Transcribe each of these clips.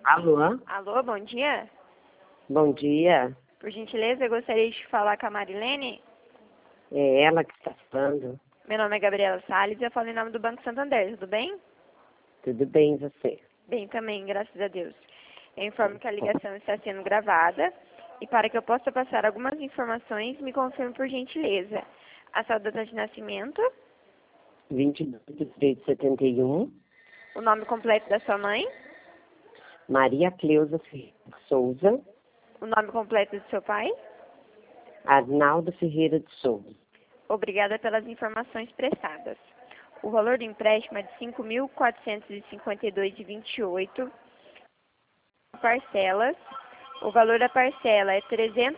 Alô? Alô, bom dia. Bom dia. Por gentileza, eu gostaria de falar com a Marilene. É ela que está falando. Meu nome é Gabriela Salles e eu falo em nome do Banco Santander, tudo bem? Tudo bem, você? Bem também, graças a Deus. Eu informo que a ligação está sendo gravada e para que eu possa passar algumas informações, me confirme por gentileza. A sua data de nascimento, 22 de 3 de 71, o nome completo da sua mãe, Maria Cleusa Ferreira de Souza, o nome completo do seu pai. Arnaldo Ferreira de Souza. Obrigada pelas informações prestadas. O valor do empréstimo é de R$ 5.452,28 parcelas. O valor da parcela é R$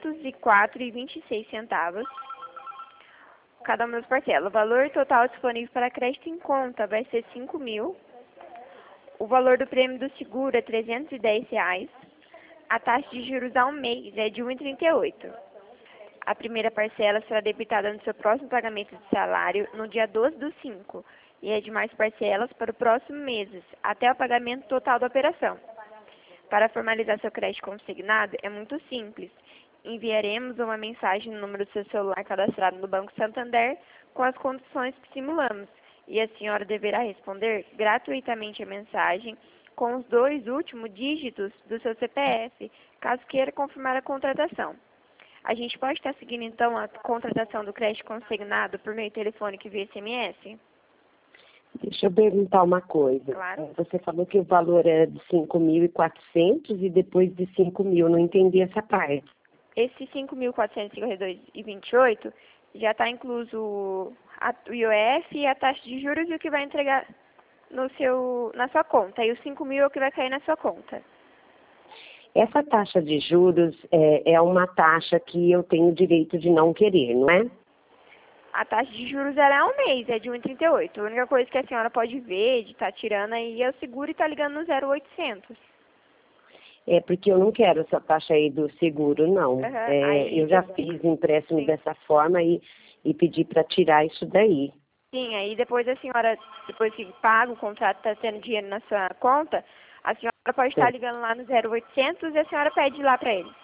304,26. Cada uma das parcelas. O valor total disponível para crédito em conta vai ser R$ 5.000. O valor do prêmio do seguro é R$ 310. A taxa de juros ao mês é de 1,38. A primeira parcela será debitada no seu próximo pagamento de salário no dia 12/5 e as demais parcelas para os próximos meses, até o pagamento total da operação. Para formalizar seu crédito consignado, é muito simples. Enviaremos uma mensagem no número do seu celular cadastrado no Banco Santander com as condições que simulamos e a senhora deverá responder gratuitamente a mensagem com os 2 últimos dígitos do seu CPF, caso queira confirmar a contratação. A gente pode estar seguindo, então, a contratação do crédito consignado por meio telefônico e via SMS? Deixa eu perguntar uma coisa. Claro. Você falou que o valor era de 5.400 e depois de 5.000. Não entendi essa parte. Esse 5.452,28 já está incluso o IOF e a taxa de juros e o que vai entregar na sua conta. E os 5.000 é o que vai cair na sua conta. Essa taxa de juros é uma taxa que eu tenho direito de não querer, não é? A taxa de juros era um mês, é de 1,38. A única coisa que a senhora pode ver de estar tirando aí é o seguro e está ligando no 0800. É porque eu não quero essa taxa aí do seguro, não. Uhum. Aí, Eu já fiz empréstimo sim. dessa forma e pedi para tirar isso daí. Sim, aí depois a senhora, depois que paga o contrato, está tendo dinheiro na sua conta, a senhora pode estar ligando lá no 0800 e a senhora pede lá para eles.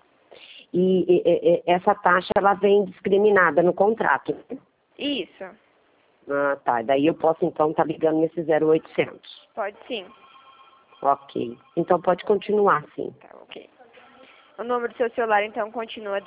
E essa taxa, ela vem discriminada no contrato. Isso, Ah, tá. Daí eu posso, então, estar ligando nesse 0800. pode sim. Ok. Então pode continuar, sim. Tá, ok. O número do seu celular, então, continua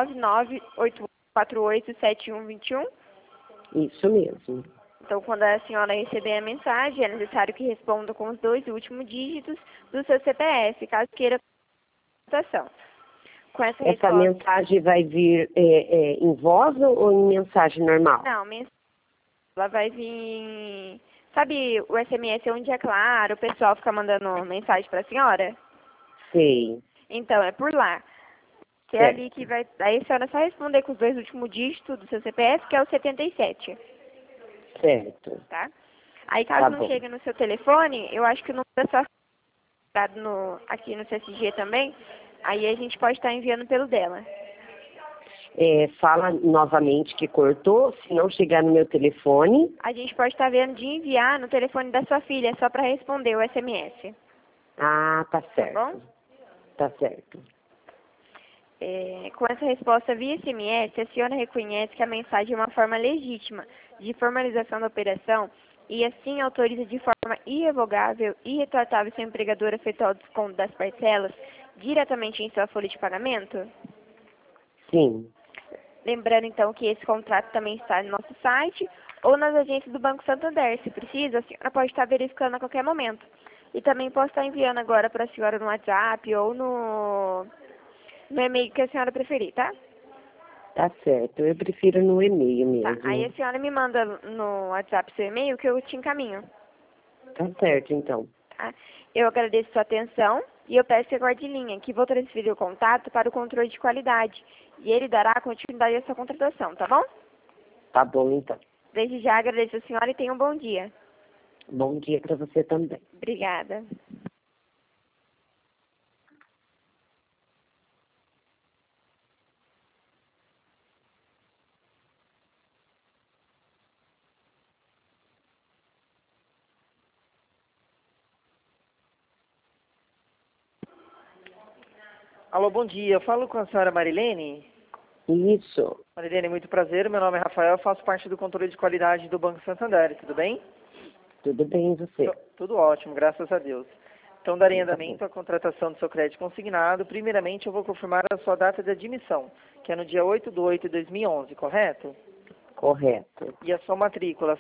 19 988487121. Isso mesmo. Então, quando a senhora receber a mensagem, é necessário que responda com os 2 últimos dígitos do seu CPF, caso queira contratação. Com essa Essa resposta... mensagem vai vir em voz ou em mensagem normal? Não, ela vai vir... Sabe o SMS onde é claro, o pessoal fica mandando mensagem para a senhora? Sei. Então, é por lá. Que é ali que vai... Aí a senhora só responder com os 2 últimos dígitos do seu CPF, que é o 77. Certo. Tá? Aí, caso Tá não bom. chegue no seu telefone, eu acho que o número é só aqui no CSG também, aí a gente pode estar enviando pelo dela. Fala novamente que cortou, se não chegar no meu telefone. A gente pode estar vendo de enviar no telefone da sua filha, só para responder o SMS. Ah, tá certo. Tá bom? Tá certo. Com essa resposta via SMS, a senhora reconhece que a mensagem é uma forma legítima de formalização da operação e assim autoriza de forma irrevogável e retratável seu empregador a efetuar o desconto das parcelas diretamente em sua folha de pagamento? Sim. Lembrando, então, que esse contrato também está no nosso site ou nas agências do Banco Santander. Se precisa, a senhora pode estar verificando a qualquer momento. E também posso estar enviando agora para a senhora no WhatsApp ou no e-mail que a senhora preferir, tá? Tá certo. Eu prefiro no e-mail Tá. Aí a mesmo. senhora me manda no WhatsApp seu e-mail que eu te encaminho. Tá certo, então. Tá? Eu agradeço sua atenção e eu peço que aguarde em linha, que vou transferir o contato para o controle de qualidade. E ele dará continuidade à sua contratação, tá bom? Tá bom, então. Desde já agradeço a senhora e tenha um bom dia. Bom dia para você também. Obrigada. Alô, bom dia. Eu falo com a senhora Marilene. Isso. Marilene, muito prazer. Meu nome é Rafael, eu faço parte do controle de qualidade do Banco Santander. Tudo bem? Tudo bem, você? Tudo ótimo, graças a Deus. Então, darei Tá andamento à contratação do seu crédito consignado. Primeiramente, eu vou confirmar a sua data de admissão, que é no dia 8/8/2011, correto? Correto. E a sua matrícula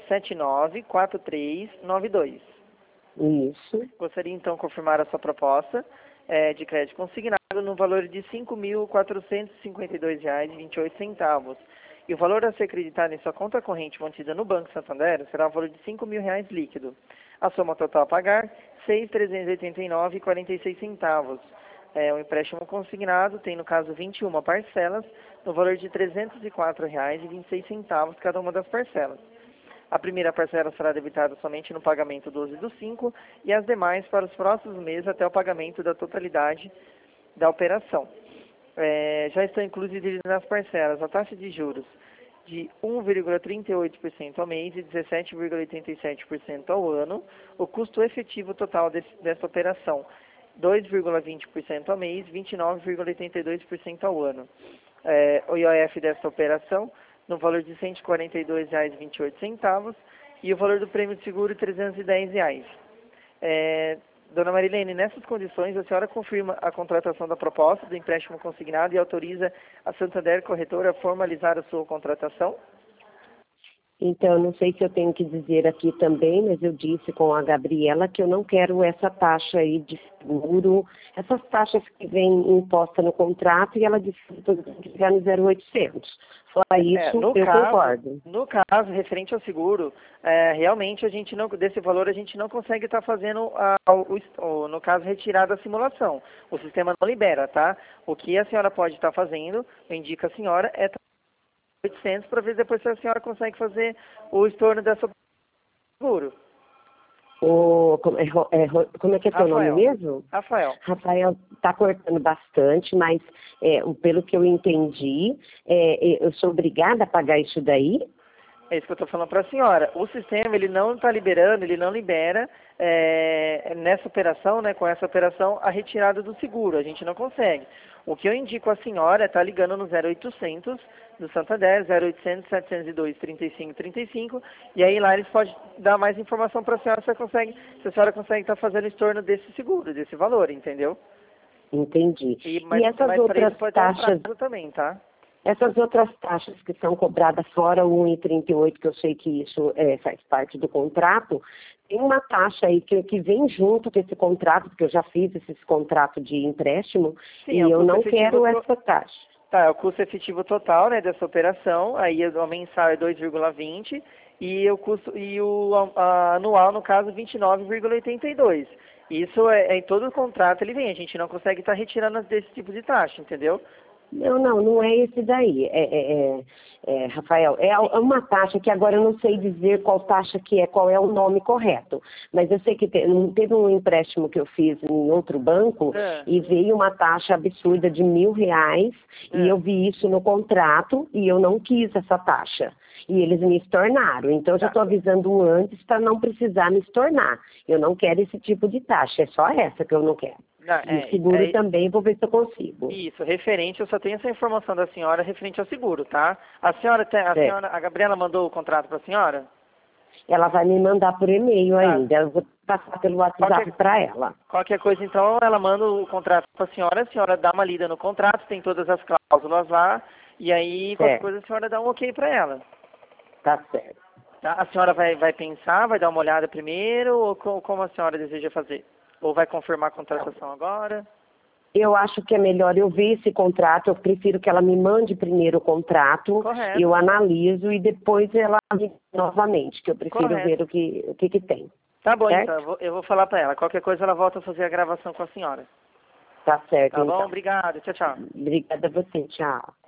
794392. Isso. Gostaria, então, de confirmar a sua proposta de crédito consignado no valor de R$ 5.452,28. E o valor a ser acreditado em sua conta corrente mantida no Banco Santander será o valor de R$ 5.000 líquido. A soma total a pagar, R$ 6.389,46. O empréstimo consignado tem, no caso, 21 parcelas, no valor de R$ 304,26 cada uma das parcelas. A primeira parcela será debitada somente no pagamento 12/5 e as demais para os próximos meses até o pagamento da totalidade da operação. Já estão incluídas nas parcelas a taxa de juros de 1,38% ao mês e 17,87% ao ano, o custo efetivo total dessa operação 2,20% ao mês, 29,82% ao ano. O IOF dessa operação no valor de R$ 142,28 e o valor do prêmio de seguro R$ 310. Dona Marilene, nessas condições, a senhora confirma a contratação da proposta do empréstimo consignado e autoriza a Santander Corretora a formalizar a sua contratação? Então, não sei se eu tenho que dizer aqui também, mas eu disse com a Gabriela que eu não quero essa taxa aí de seguro, essas taxas que vêm imposta no contrato e ela disse que ficar no 0,800. Só isso eu concordo. No caso, referente ao seguro, realmente a gente não, desse valor a gente não consegue estar fazendo, no caso, retirar da simulação. O sistema não libera, tá? O que a senhora pode estar fazendo, eu indico a senhora, é 800 para ver depois se a senhora consegue fazer o estorno dessa seguro. Como é que é teu nome mesmo? Rafael. Rafael, está cortando bastante, mas pelo que eu entendi, eu sou obrigada a pagar isso daí? É isso que eu estou falando para a senhora. O sistema, ele não está liberando, ele não libera nessa operação, né, com essa operação, a retirada do seguro. A gente não consegue. O que eu indico à senhora é estar ligando no 0800 do Santander, 0800 702 3535, e aí lá eles podem dar mais informação para a senhora se a senhora consegue estar fazendo estorno desse seguro, desse valor, entendeu? Entendi. Mas essas outras taxas também, tá? Essas outras taxas que são cobradas fora o 1,38, que eu sei que isso faz parte do contrato, tem uma taxa aí que vem junto com esse contrato, porque eu já fiz esse contrato de empréstimo, e eu não quero essa taxa. Tá, é o custo efetivo total, né, dessa operação, aí o mensal é 2,20 e o anual, no caso, 29,82. Isso é em todo o contrato, ele vem, a gente não consegue estar retirando desse tipo de taxa, entendeu? Não é esse daí, Rafael, é uma taxa que agora eu não sei dizer qual taxa que é, qual é o nome correto, mas eu sei que teve um empréstimo que eu fiz em outro banco e veio uma taxa absurda de R$ 1.000 e eu vi isso no contrato e eu não quis essa taxa. E eles me estornaram, então eu já estou avisando antes para não precisar me estornar. Eu não quero esse tipo de taxa, é só essa que eu não quero. E o seguro também, vou ver se eu consigo. Isso, referente, eu só tenho essa informação da senhora referente ao seguro, tá? A Gabriela mandou o contrato para a senhora? Ela vai me mandar por e-mail ainda, eu vou passar pelo WhatsApp para ela. Qualquer coisa, então, ela manda o contrato para a senhora dá uma lida no contrato, tem todas as cláusulas lá, e aí qualquer coisa a senhora dá um ok para ela. Tá certo. Tá? A senhora vai pensar, vai dar uma olhada primeiro, ou como a senhora deseja fazer? Ou vai confirmar a contratação agora? Eu acho que é melhor eu ver esse contrato, eu prefiro que ela me mande primeiro o contrato, Correto. eu analiso e depois ela me novamente, que eu prefiro ver o que tem. Tá bom, certo? então, eu vou falar para ela. Qualquer coisa ela volta a fazer a gravação com a senhora. Tá certo, Tá bom? então. Obrigado. Tchau, tchau. Obrigada a você, tchau.